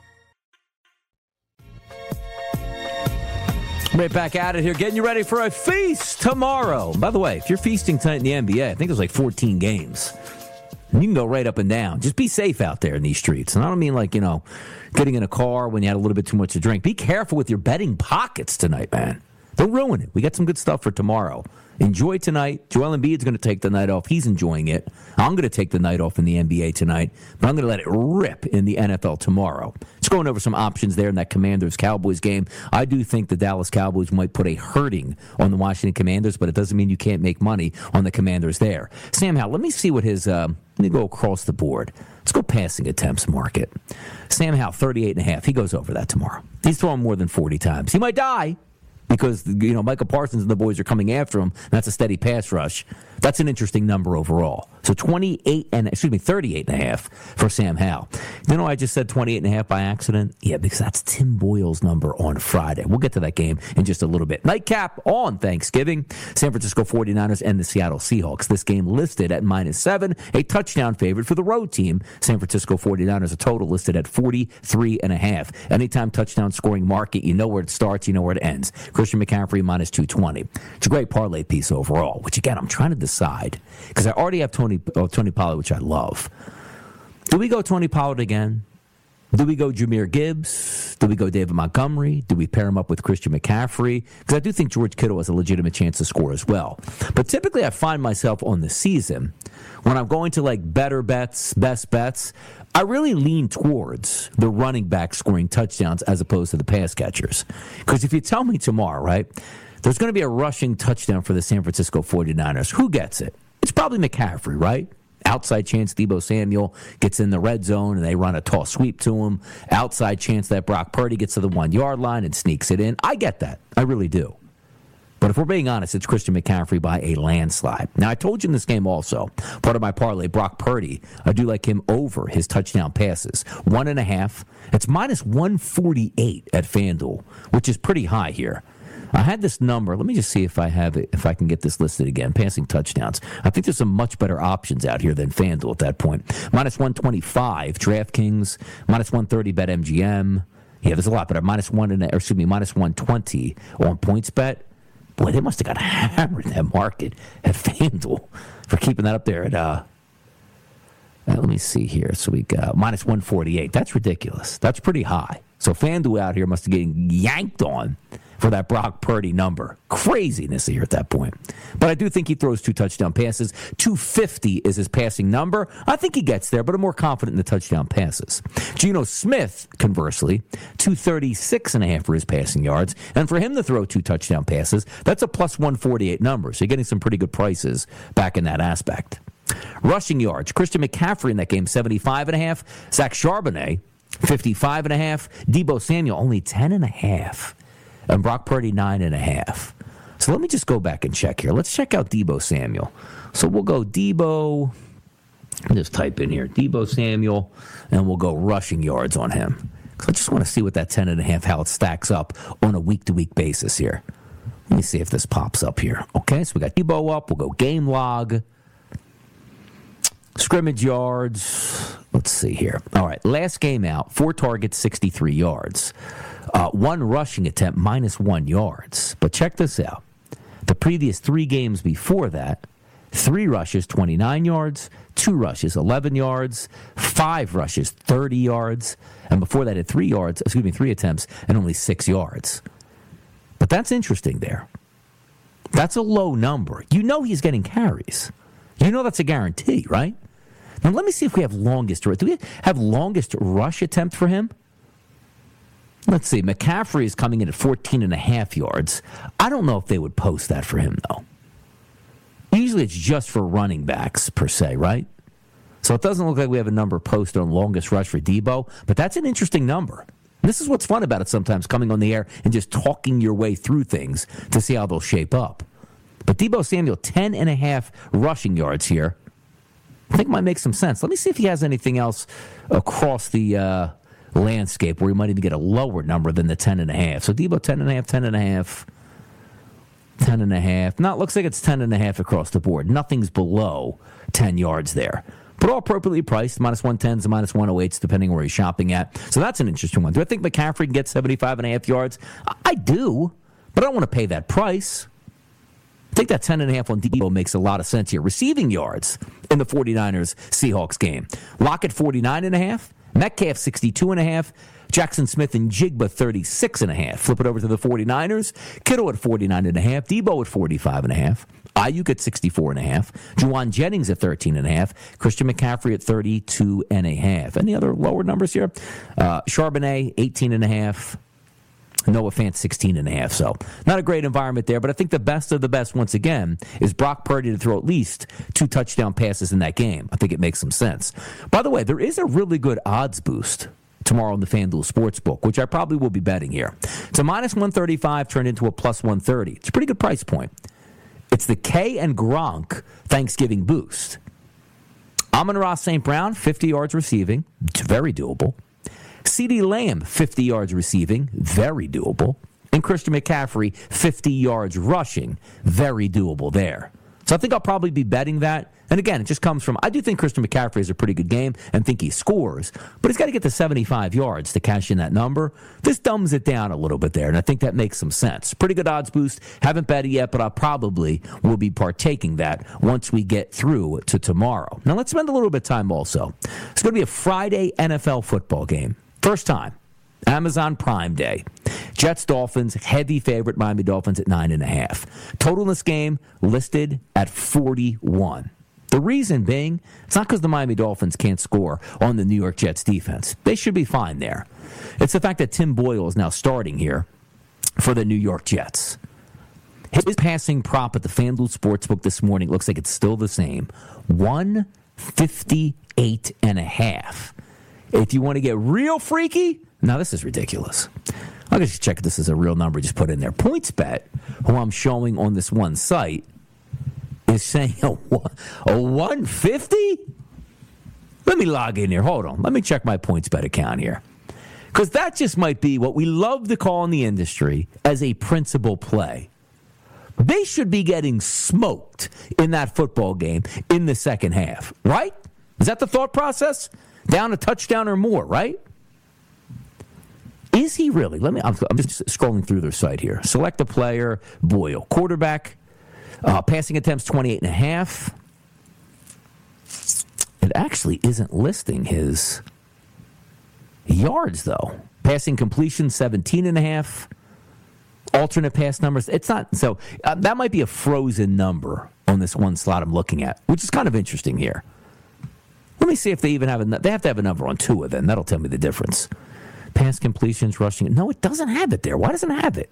Right back at it here, getting you ready for a feast tomorrow. By the way, if you're feasting tonight in the N B A, I think there's like fourteen games. You can go right up and down. Just be safe out there in these streets. And I don't mean like, you know, getting in a car when you had a little bit too much to drink. Be careful with your betting pockets tonight, man. Don't ruin it. We got some good stuff for tomorrow. Enjoy tonight. Joel Embiid's going to take the night off. He's enjoying it. I'm going to take the night off in the N B A tonight, but I'm going to let it rip in the N F L tomorrow. Just going over some options there in that Commanders-Cowboys game. I do think the Dallas Cowboys might put a hurting on the Washington Commanders, but it doesn't mean you can't make money on the Commanders there. Sam Howell, let me see what his, uh, let me go across the board. Let's go passing attempts market. Sam Howell, thirty-eight and a half. He goes over that tomorrow. He's throwing more than forty times. He might die, because, you know, Michael Parsons and the boys are coming after him. That's a steady pass rush. That's an interesting number overall. So twenty-eight and excuse me, thirty-eight and a half for Sam Howell. You know, I just said twenty-eight and a half by accident. Yeah, because that's Tim Boyle's number on Friday. We'll get to that game in just a little bit. Nightcap on Thanksgiving. San Francisco forty-niners and the Seattle Seahawks. This game listed at minus seven. A touchdown favorite for the road team. San Francisco forty-niners, a total listed at forty-three and a half. Anytime touchdown scoring market, you know where it starts, you know where it ends. Christian McCaffrey minus two twenty. It's a great parlay piece overall, which again, I'm trying to decide because I already have Tony oh, Tony Pollard, which I love. Do we go Tony Pollard again? Do we go Jahmyr Gibbs? Do we go David Montgomery? Do we pair him up with Christian McCaffrey? Because I do think George Kittle has a legitimate chance to score as well. But typically I find myself on the season, when I'm going to like better bets, best bets, I really lean towards the running back scoring touchdowns as opposed to the pass catchers. Because if you tell me tomorrow, right, there's going to be a rushing touchdown for the San Francisco forty-niners, who gets it? It's probably McCaffrey, right? Outside chance Deebo Samuel gets in the red zone and they run a toss sweep to him. Outside chance that Brock Purdy gets to the one-yard line and sneaks it in. I get that. I really do. But if we're being honest, it's Christian McCaffrey by a landslide. Now, I told you in this game also, part of my parlay, Brock Purdy, I do like him over his touchdown passes. One and a half. It's minus one forty-eight at FanDuel, which is pretty high here. I had this number. Let me just see if I have it, if I can get this listed again. Passing touchdowns. I think there's some much better options out here than FanDuel at that point. Minus one twenty-five, DraftKings. Minus one thirty, BetMGM. Yeah, there's a lot better. Minus one, and or excuse me, minus one twenty on PointsBet. Boy, they must have got hammered in that market at FanDuel for keeping that up there at, uh, uh, let me see here. So we got minus one forty-eight. That's ridiculous. That's pretty high. So FanDuel out here must have getting yanked on for that Brock Purdy number. Craziness here at that point. But I do think he throws two touchdown passes. two fifty is his passing number. I think he gets there, but I'm more confident in the touchdown passes. Geno Smith, conversely, two thirty-six and a half for his passing yards. And for him to throw two touchdown passes, that's a plus one forty-eight number. So you're getting some pretty good prices back in that aspect. Rushing yards. Christian McCaffrey in that game, seventy-five and a half. Zach Charbonnet, fifty-five and a half. Deebo Samuel, only ten and a half. And Brock Purdy, nine and a half. So let me just go back and check here. Let's check out Deebo Samuel. So we'll go Deebo, just type in here, Deebo Samuel, and we'll go rushing yards on him. Because I just want to see what that ten and a half, how it stacks up on a week-to-week basis here. Let me see if this pops up here. Okay, so we got Deebo up. We'll go game log. Scrimmage yards. Let's see here. All right, last game out, four targets, sixty-three yards. Uh, one rushing attempt, minus one yards. But check this out. The previous three games before that, three rushes, twenty-nine yards, two rushes, eleven yards, five rushes, thirty yards, and before that, at three yards, excuse me, three attempts, and only six yards. But that's interesting there. That's a low number. You know he's getting carries. You know that's a guarantee, right? Now, let me see if we have longest. Do we have longest rush attempt for him? Let's see. McCaffrey is coming in at fourteen and a half yards. I don't know if they would post that for him, though. Usually it's just for running backs, per se, right? So it doesn't look like we have a number posted on longest rush for Deebo, but that's an interesting number. And this is what's fun about it sometimes, coming on the air and just talking your way through things to see how they'll shape up. But Deebo Samuel, ten and a half rushing yards here. I think might make some sense. Let me see if he has anything else across the uh, landscape where he might even get a lower number than the ten and a half. So Deebo, ten and a half, ten and a half, ten and a half. No, it looks like it's ten and a half across the board. Nothing's below ten yards there. But all appropriately priced, minus one tens and minus one oh eights, depending where he's shopping at. So that's an interesting one. Do I think McCaffrey can get seventy-five and a half yards? I do, but I don't want to pay that price. I think that ten and a half on Deebo makes a lot of sense here. Receiving yards in the 49ers Seahawks game. Lockett, forty-nine and a half. Metcalf, sixty-two and a half. Jackson Smith and Jigba, thirty-six and a half. Flip it over to the 49ers. Kittle at forty-nine and a half. Deebo at forty-five and a half. Ayuk at sixty-four and a half. Juwan Jennings at thirteen and a half. Christian McCaffrey at thirty-two and a half. Any other lower numbers here? Uh, Charbonnet, eighteen and a half. Noah Fant, sixteen and a half. So not a great environment there, but I think the best of the best, once again, is Brock Purdy to throw at least two touchdown passes in that game. I think it makes some sense. By the way, there is a really good odds boost tomorrow in the FanDuel Sportsbook, which I probably will be betting here. It's a minus one thirty-five turned into a plus one thirty. It's a pretty good price point. It's the K and Gronk Thanksgiving boost. Amon-Ra Saint Brown, fifty yards receiving. It's very doable. CeeDee Lamb, fifty yards receiving, very doable. And Christian McCaffrey, fifty yards rushing, very doable there. So I think I'll probably be betting that. And again, it just comes from, I do think Christian McCaffrey has a pretty good game and think he scores, but he's got to get to seventy-five yards to cash in that number. This dumbs it down a little bit there, and I think that makes some sense. Pretty good odds boost. Haven't bet it yet, but I probably will be partaking that once we get through to tomorrow. Now let's spend a little bit of time also. It's going to be a Friday N F L football game. First time. Amazon Prime Day. Jets, Dolphins, heavy favorite Miami Dolphins at nine and a half. Total in this game listed at forty-one. The reason being, it's not because the Miami Dolphins can't score on the New York Jets defense. They should be fine there. It's the fact that Tim Boyle is now starting here for the New York Jets. His passing prop at the FanDuel Sportsbook this morning looks like it's still the same. one fifty-eight and a half. If you want to get real freaky, now this is ridiculous. I'll just check if this is a real number. Just put in there. PointsBet, who I'm showing on this one site, is saying a, a one fifty? Let me log in here. Hold on. Let me check my PointsBet account here. Because that just might be what we love to call in the industry as a principal play. They should be getting smoked in that football game in the second half, right? Is that the thought process? Down a touchdown or more, right? Is he really? Let me. I'm, I'm just scrolling through their site here. Select a player. Boyle, quarterback. Uh, passing attempts twenty-eight and a half. It actually isn't listing his yards though. Passing completion seventeen and a half. Alternate pass numbers. It's not. So uh, that might be a frozen number on this one slot I'm looking at, which is kind of interesting here. Let me see if they even have a. They have to have a number on Tua. Then that'll tell me the difference. Pass completions, rushing. No, it doesn't have it there. Why doesn't it have it?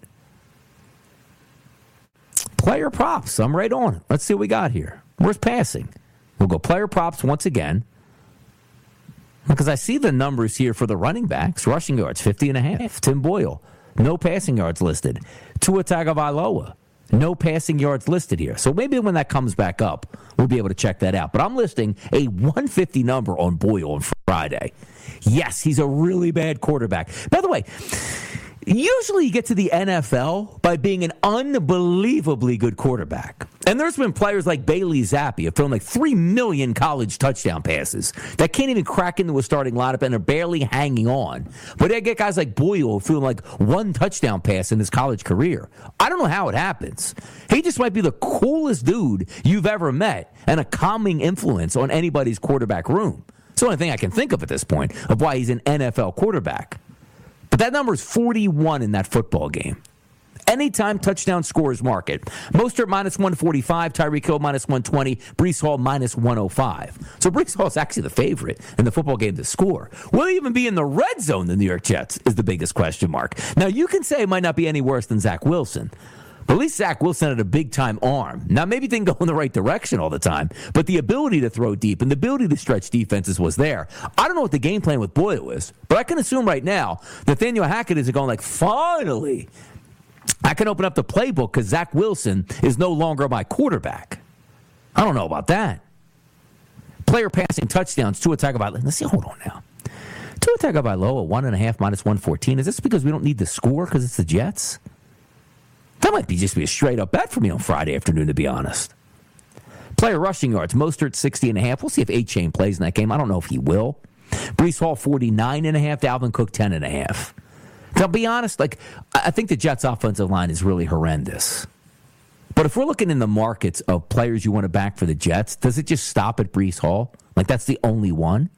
Player props. I'm right on it. Let's see what we got here. Where's passing? We'll go player props once again. Because I see the numbers here for the running backs. Rushing yards, fifty and a half. Tim Boyle, no passing yards listed. Tua Tagovailoa, no passing yards listed here. So maybe when that comes back up, we'll be able to check that out. But I'm listing a one fifty number on Boyle on Friday. Yes, he's a really bad quarterback. By the way, usually you get to the N F L by being an unbelievably good quarterback. And there's been players like Bailey Zappi who thrown like three million college touchdown passes that can't even crack into a starting lineup and are barely hanging on. But they get guys like Boyle who threw like one touchdown pass in his college career. I don't know how it happens. He just might be the coolest dude you've ever met and a calming influence on anybody's quarterback room. It's the only thing I can think of at this point of why he's an N F L quarterback. But that number is forty-one in that football game. Anytime touchdown scores market. Mostert minus one forty-five, Tyreek Hill minus one twenty, Breece Hall minus one oh five. So Breece Hall is actually the favorite in the football game to score. Will he even be in the red zone, the New York Jets, is the biggest question mark. Now, you can say it might not be any worse than Zach Wilson. But at least Zach Wilson had a big-time arm. Now, maybe it didn't go in the right direction all the time, but the ability to throw deep and the ability to stretch defenses was there. I don't know what the game plan with Boyle is, but I can assume right now Nathaniel Hackett is going like, finally, I can open up the playbook because Zach Wilson is no longer my quarterback. I don't know about that. Player passing touchdowns, Tua Tagovailoa. Let's see, hold on now. Tua Tagovailoa, one and a half, minus one fourteen. Is this because we don't need the score because it's the Jets? That might be just be a straight-up bet for me on Friday afternoon, to be honest. Player rushing yards, Mostert sixty and a half. We'll see if A-Chain plays in that game. I don't know if he will. Breece Hall forty-nine and a half, Dalvin Cook ten and a half. To be honest, like I think the Jets' offensive line is really horrendous. But if we're looking in the markets of players you want to back for the Jets, does it just stop at Breece Hall? Like that's the only one?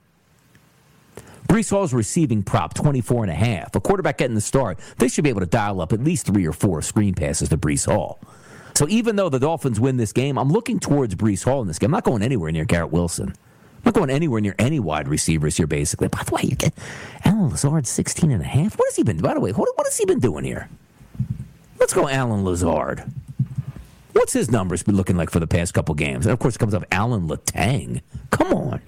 Breece Hall's receiving prop, twenty-four and a half. A quarterback getting the start, they should be able to dial up at least three or four screen passes to Breece Hall. So even though the Dolphins win this game, I'm looking towards Breece Hall in this game. I'm not going anywhere near Garrett Wilson. I'm not going anywhere near any wide receivers here, basically. By the way, you get Allen Lazard, sixteen and a half. What has he been, by the way, what, what has he been doing here? Let's go Allen Lazard. What's his numbers been looking like for the past couple games? And, of course, it comes up Alan Latang. Come on.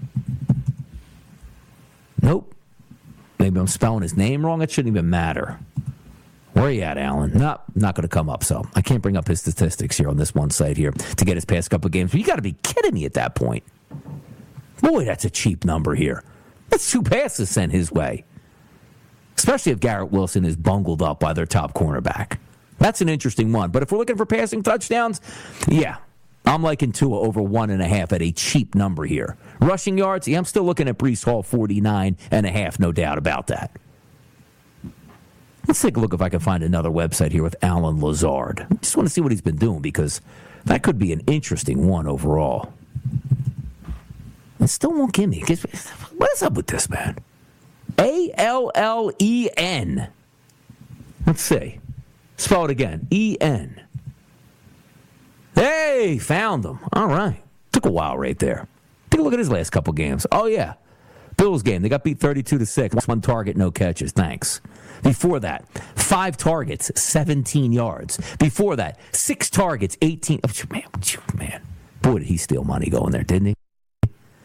Nope. Maybe I'm spelling his name wrong. It shouldn't even matter. Where are you at, Alan? No, not going to come up. So I can't bring up his statistics here on this one site here to get his past couple of games. But you got to be kidding me at that point. Boy, that's a cheap number here. That's two passes sent his way. Especially if Garrett Wilson is bungled up by their top cornerback. That's an interesting one. But if we're looking for passing touchdowns, yeah, I'm liking Tua over one and a half at a cheap number here. Rushing yards, yeah, I'm still looking at Breece Hall, forty-nine and a half, no doubt about that. Let's take a look if I can find another website here with Allen Lazard. I just want to see what he's been doing because that could be an interesting one overall. It still won't give me. What is up with this, man? A L L E N. Let's see. Spell it again. E N. Hey, found him. All right. Took a while right there. Take a look at his last couple games. Oh, yeah. Bills game. They got beat thirty-two to six. One target, no catches. Thanks. Before that, five targets, seventeen yards. Before that, six targets, eighteen. Oh, man, man. Boy, did he steal money going there, didn't he?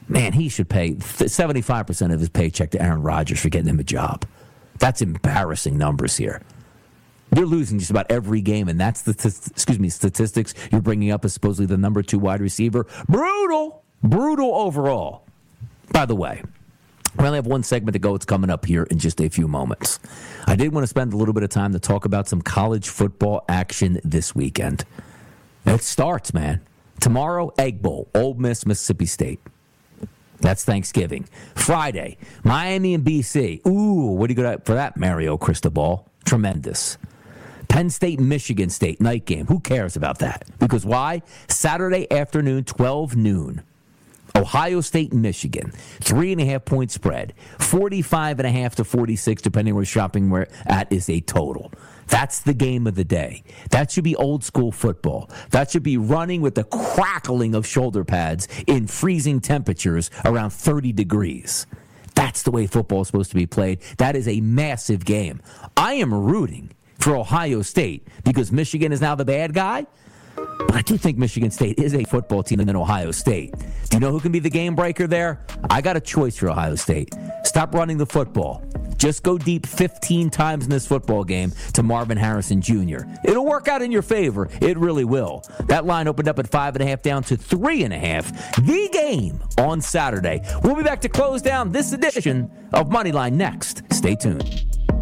Man, he should pay seventy-five percent of his paycheck to Aaron Rodgers for getting him a job. That's embarrassing numbers here. You're losing just about every game, and that's the t- excuse me statistics you're bringing up as supposedly the number two wide receiver. Brutal, brutal overall. By the way, we only have one segment to go. It's coming up here in just a few moments. I did want to spend a little bit of time to talk about some college football action this weekend. It starts, man. Tomorrow, Egg Bowl, Ole Miss, Mississippi State. That's Thanksgiving. Friday, Miami and B C. Ooh, what do you got for that, Mario Cristobal? Tremendous. Penn State, Michigan State, night game. Who cares about that? Because why? Saturday afternoon, twelve noon. Ohio State and Michigan. Three and a half point spread. forty-five and a half to forty-six, depending where shopping we're at, is a total. That's the game of the day. That should be old school football. That should be running with the crackling of shoulder pads in freezing temperatures around thirty degrees. That's the way football is supposed to be played. That is a massive game. I am rooting for Ohio State because Michigan is now the bad guy. But I do think Michigan State is a football team than Ohio State. Do you know who can be the game breaker there? I got a choice for Ohio State. Stop running the football. Just go deep fifteen times in this football game to Marvin Harrison Junior It'll work out in your favor. It really will. That line opened up at five and a half down to three and a half. The game on Saturday. We'll be back to close down this edition of Moneyline next. Stay tuned.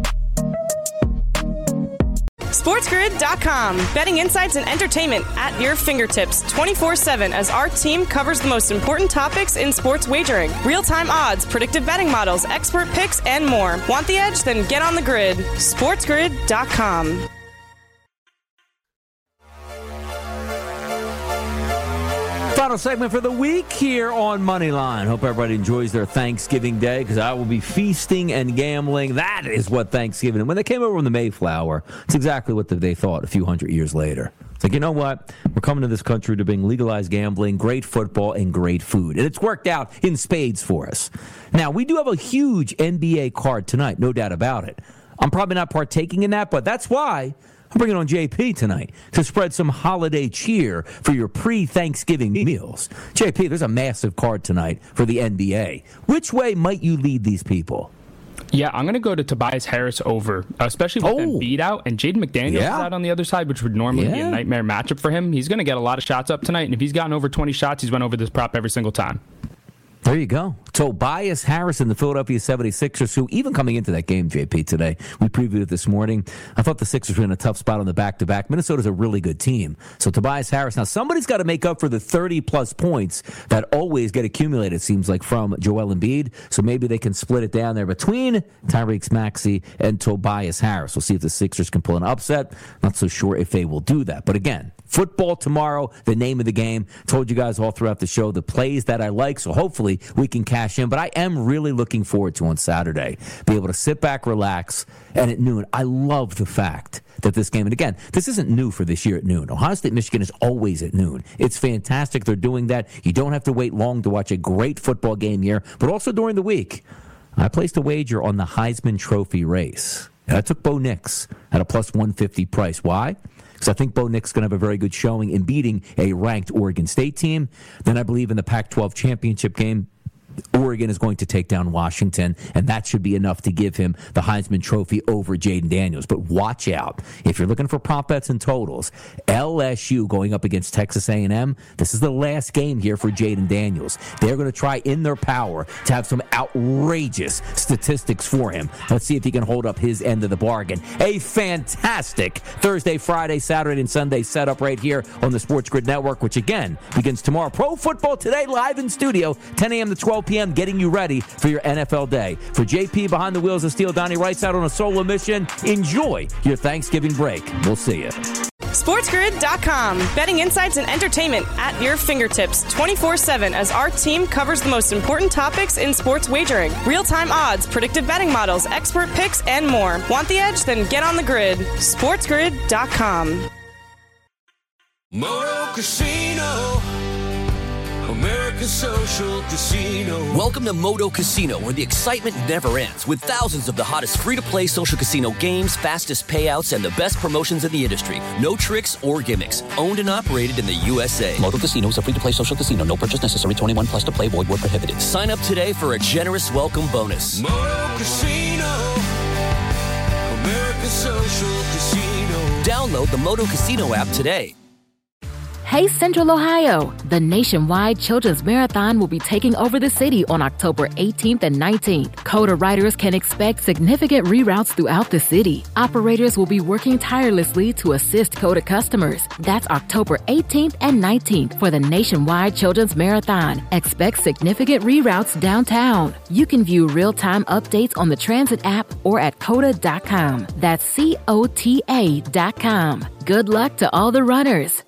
SportsGrid dot com. Betting insights and entertainment at your fingertips twenty-four seven as our team covers the most important topics in sports wagering. Real-time odds, predictive betting models, expert picks, and more. Want the edge? Then get on the grid. SportsGrid dot com. Final segment for the week here on Moneyline. Hope everybody enjoys their Thanksgiving day because I will be feasting and gambling. That is what Thanksgiving is. When they came over from the Mayflower, it's exactly what they thought a few hundred years later. It's like, you know what? We're coming to this country to bring legalized gambling, great football, and great food. And it's worked out in spades for us. Now, we do have a huge N B A card tonight, no doubt about it. I'm probably not partaking in that, but that's why I'm bringing on J P tonight to spread some holiday cheer for your pre-Thanksgiving meals. J P, there's a massive card tonight for the N B A. Which way might you lead these people? Yeah, I'm going to go to Tobias Harris over, especially with Oh. them beat out. And Jaden McDaniels Yeah. is out on the other side, which would normally be Yeah. a nightmare matchup for him. He's going to get a lot of shots up tonight, and if he's gotten over twenty shots, he's went over this prop every single time. There you go. Tobias Harris and the Philadelphia seventy-sixers, who even coming into that game, J P, today, we previewed it this morning. I thought the Sixers were in a tough spot on the back-to-back. Minnesota's a really good team. So Tobias Harris, now somebody's got to make up for the thirty-plus points that always get accumulated, it seems like, from Joel Embiid. So maybe they can split it down there between Tyrese Maxey and Tobias Harris. We'll see if the Sixers can pull an upset. Not so sure if they will do that. But again, football tomorrow, the name of the game. Told you guys all throughout the show the plays that I like, so hopefully we can cash in. But I am really looking forward to on Saturday. Be able to sit back, relax, and at noon, I love the fact that this game, and again, this isn't new for this year at noon. Ohio State, Michigan is always at noon. It's fantastic they're doing that. You don't have to wait long to watch a great football game here, but also during the week. I placed a wager on the Heisman Trophy race. And I took Bo Nix at a plus one fifty price. Why? Because I think Bo Nix is going to have a very good showing in beating a ranked Oregon State team. Then I believe in the Pac twelve championship game, Oregon is going to take down Washington, and that should be enough to give him the Heisman Trophy over Jaden Daniels. But watch out. If you're looking for prop bets and totals, L S U going up against Texas A and M, this is the last game here for Jaden Daniels. They're going to try in their power to have some outrageous statistics for him. Let's see if he can hold up his end of the bargain. A fantastic Thursday, Friday, Saturday, and Sunday setup right here on the Sports Grid Network, which again begins tomorrow. Pro Football Today live in studio, ten a.m. to twelve p.m., getting you ready for your N F L day. For J P behind the wheels of steel, Donnie Wright's out on a solo mission. Enjoy your Thanksgiving break. We'll see you. SportsGrid dot com. Betting insights and entertainment at your fingertips twenty-four seven as our team covers the most important topics in sports wagering. Real-time odds, predictive betting models, expert picks, and more. Want the edge? Then get on the grid. SportsGrid dot com. Moto Casino, American Social Casino. Welcome to Moto Casino, where the excitement never ends, with thousands of the hottest free-to-play social casino games, fastest payouts, and the best promotions in the industry. No tricks or gimmicks. Owned and operated in the U S A. Moto Casino is a free-to-play social casino. No purchase necessary. twenty-one plus to play. Void where prohibited. Sign up today for a generous welcome bonus. Moto Casino. American Social Casino. Download the Moto Casino app today. Hey Central Ohio! The nationwide Children's Marathon will be taking over the city on October eighteenth and nineteenth. COTA riders can expect significant reroutes throughout the city. Operators will be working tirelessly to assist COTA customers. That's October eighteenth and nineteenth for the nationwide Children's Marathon. Expect significant reroutes downtown. You can view real-time updates on the Transit app or at cota dot com. That's C O T A dot com. Good luck to all the runners.